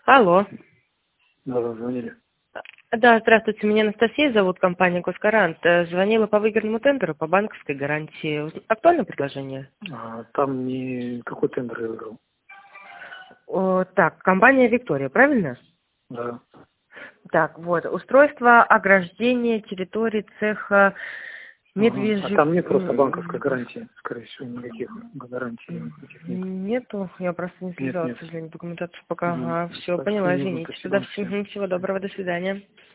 Алло. Да, вы звонили. Да, здравствуйте, меня Анастасия зовут, компания «Госкарант». Звонила по выигранному тендеру по банковской гарантии. Актуальное предложение? Там не какой тендер я выиграл. Так, компания «Виктория», правильно? Да. Так, вот, устройство ограждения территории цеха недвижимости. Там нет просто банковской гарантии, скорее всего, никаких гарантий никаких нет. Нету, я просто не следила, к сожалению, документацию пока. Ага, все, Так что поняла, не извините. Тогда спасибо. всего доброго, до свидания.